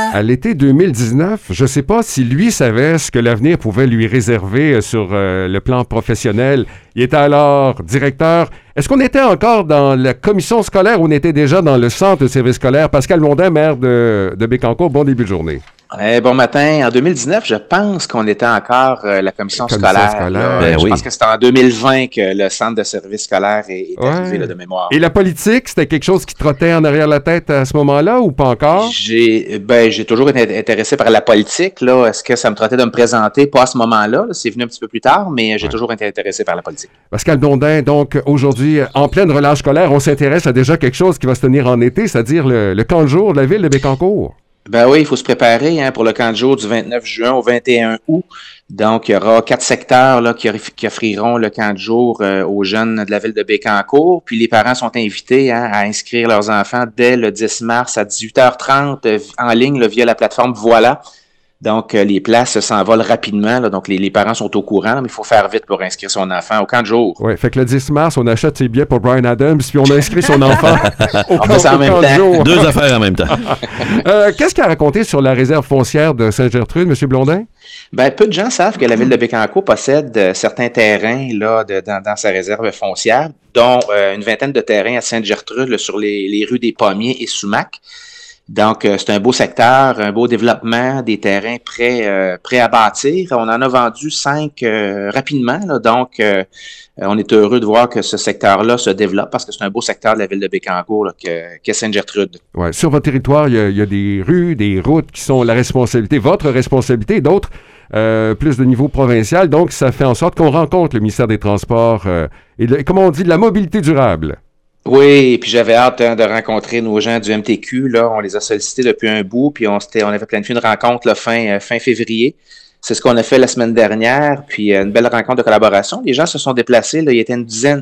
À l'été 2019, je ne sais pas si lui savait ce que l'avenir pouvait lui réserver sur le plan professionnel. Il était alors directeur. Est-ce qu'on était encore dans la commission scolaire ou on était déjà dans le centre de service scolaire? Pascal Blondin, maire de Bécancour, bon début de journée. Bon matin. En 2019, je pense qu'on était encore la commission scolaire. Je pense que c'était en 2020 que le centre de service scolaire est arrivé là, de mémoire. Et la politique, c'était quelque chose qui trottait en arrière la tête à ce moment-là ou pas encore? J'ai toujours été intéressé par la politique. Là. Est-ce que ça me trottait de me présenter? Pas à ce moment-là. Là. C'est venu un petit peu plus tard, mais j'ai toujours été intéressé par la politique. Pascal Blondin, donc aujourd'hui, en pleine relâche scolaire, on s'intéresse à déjà quelque chose qui va se tenir en été, c'est-à-dire le camp de jour de la ville de Bécancour. Ben oui, il faut se préparer pour le camp de jour du 29 juin au 21 août. Donc, il y aura 4 secteurs là, qui offriront le camp de jour aux jeunes de la ville de Bécancour. Puis les parents sont invités à inscrire leurs enfants dès le 10 mars à 18h30 en ligne là, via la plateforme Voilà. Donc, les places s'envolent rapidement. Là, donc, les parents sont au courant, là, mais il faut faire vite pour inscrire son enfant au camp de jour. Oui, fait que le 10 mars, on achète ses billets pour Bryan Adams, puis on inscrit son enfant au camp de jour. Deux affaires en même temps. Qu'est-ce qu'il a raconté sur la réserve foncière de Sainte-Gertrude, M. Blondin? Ben, peu de gens savent que la ville de Bécancour possède certains terrains là, dans sa réserve foncière, dont une vingtaine de terrains à Sainte-Gertrude là, sur les rues des Pommiers et Sumac. Donc, c'est un beau secteur, un beau développement, des terrains prêts à bâtir. On en a vendu 5 rapidement. Là, donc, on est heureux de voir que ce secteur-là se développe parce que c'est un beau secteur de la ville de Bécancour qu'est Sainte-Gertrude. Ouais, sur votre territoire, il y a des rues, des routes qui sont la responsabilité, votre responsabilité, d'autres plus de niveau provincial. Donc, ça fait en sorte qu'on rencontre le ministère des Transports et, comme on dit, de la mobilité durable. Oui, puis j'avais hâte de rencontrer nos gens du MTQ. Là, on les a sollicités depuis un bout, puis on avait planifié une rencontre là, fin février. C'est ce qu'on a fait la semaine dernière, puis une belle rencontre de collaboration. Les gens se sont déplacés. Là, il y était une dizaine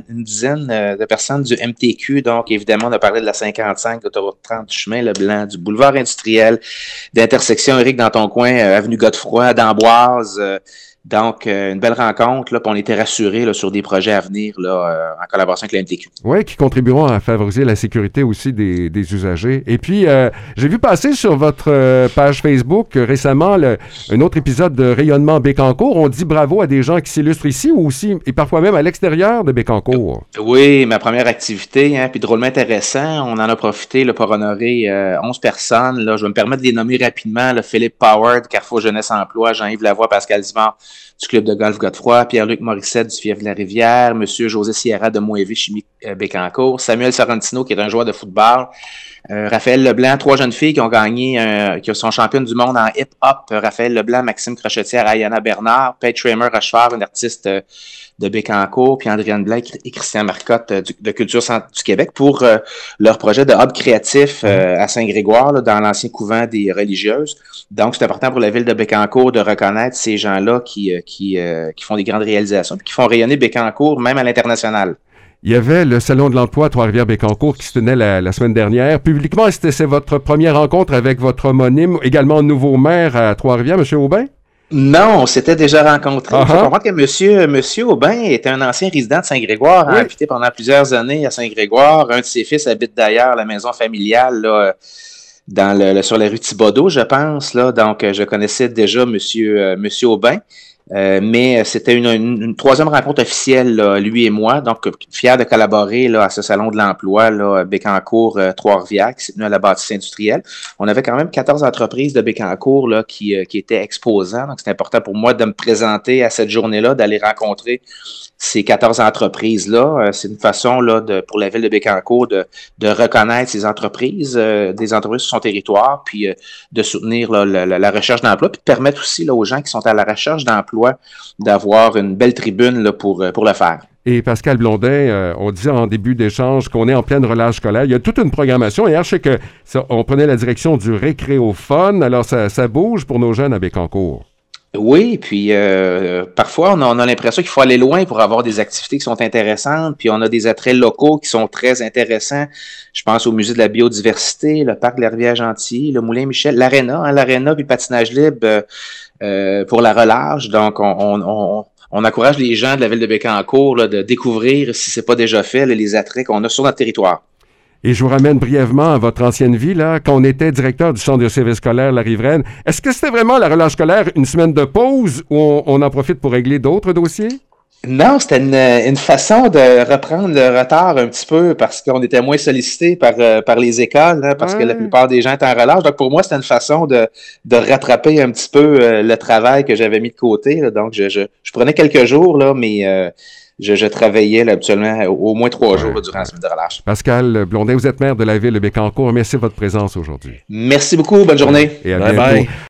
de personnes du MTQ. Donc, évidemment, on a parlé de la 55, de l'autoroute 30, du chemin Leblanc, du boulevard industriel, d'intersection Éric dans ton coin, avenue Godefroy, d'Amboise. Donc, une belle rencontre, là, puis on était rassurés là, sur des projets à venir là, en collaboration avec la MTQ. Oui, qui contribueront à favoriser la sécurité aussi des usagers. Et puis, j'ai vu passer sur votre page Facebook récemment un autre épisode de Rayonnement Bécancour. On dit bravo à des gens qui s'illustrent ici ou aussi, et parfois même à l'extérieur de Bécancour. Oui, ma première activité, puis drôlement intéressant. On en a profité là, pour honorer 11 personnes. Là. Je vais me permettre de les nommer rapidement. Là, Philippe Poward, Carrefour Jeunesse Emploi, Jean-Yves Lavoie, Pascal Dimard, du club de golf Godefroy, Pierre-Luc Morissette du Fief de la Rivière, Monsieur José Sierra de Moévé Chimie Bécancour, Samuel Sorrentino qui est un joueur de football, Raphaël Leblanc, 3 jeunes filles qui ont gagné, qui sont championnes du monde en hip-hop, Raphaël Leblanc, Maxime Crochetière, Ayana Bernard, Paige Schramer Rochefort, une artiste de Bécancour, puis Andréane Blanc et Christian Marcotte de Culture Centre du Québec pour leur projet de hub créatif à Saint-Grégoire, là, dans l'ancien couvent des religieuses. Donc, c'est important pour la ville de Bécancour de reconnaître ces gens-là qui font des grandes réalisations, puis qui font rayonner Bécancour même à l'international. Il y avait le Salon de l'emploi à Trois-Rivières-Bécancour qui se tenait la semaine dernière. Publiquement, c'est votre première rencontre avec votre homonyme, également nouveau maire à Trois-Rivières, M. Aubin? Non, on s'était déjà rencontrés. Il faut comprendre que Monsieur Aubin était un ancien résident de Saint-Grégoire, habité pendant plusieurs années à Saint-Grégoire. Un de ses fils habite d'ailleurs la maison familiale là, sur la rue Thibodeau, je pense. Là. Donc, je connaissais déjà Monsieur Aubin. Mais c'était une troisième rencontre officielle, là, lui et moi, donc fier de collaborer là, à ce salon de l'emploi là, Bécancour Trois-Rivières, qui s'est tenu à la bâtisse industrielle. On avait quand même 14 entreprises de Bécancour là, qui étaient exposants, donc c'est important pour moi de me présenter à cette journée-là, d'aller rencontrer ces 14 entreprises-là. C'est une façon là, pour la ville de Bécancour de reconnaître ces entreprises, des entreprises sur son territoire, puis de soutenir là, la recherche d'emploi, puis de permettre aussi là, aux gens qui sont à la recherche d'emploi d'avoir une belle tribune là, pour le faire. Et Pascal Blondin, on disait en début d'échange qu'on est en pleine relâche scolaire. Il y a toute une programmation. Hier, je sais qu'on prenait la direction du récréophone. Alors, ça bouge pour nos jeunes à Bécancour. Oui, puis parfois, on a l'impression qu'il faut aller loin pour avoir des activités qui sont intéressantes, puis on a des attraits locaux qui sont très intéressants. Je pense au Musée de la biodiversité, le Parc de la Rivière-Gentilly, le Moulin Michel, l'Aréna, puis le patinage libre pour la relâche. Donc, on encourage les gens de la ville de Bécancour là, de découvrir, si c'est pas déjà fait, là, les attraits qu'on a sur notre territoire. Et je vous ramène brièvement à votre ancienne vie, là, quand on était directeur du centre de service scolaire La Riveraine. Est-ce que c'était vraiment la relâche scolaire, une semaine de pause où on en profite pour régler d'autres dossiers? Non, c'était une façon de reprendre le retard un petit peu parce qu'on était moins sollicité par les écoles, hein, parce que la plupart des gens étaient en relâche. Donc, pour moi, c'était une façon de rattraper un petit peu le travail que j'avais mis de côté. Là. Donc, je prenais quelques jours, là, mais je travaillais là, habituellement au moins 3 jours là, durant la semaine de relâche. Pascal Blondin, vous êtes maire de la ville de Bécancour. Merci de votre présence aujourd'hui. Merci beaucoup. Bonne journée. Et à bientôt. Bye.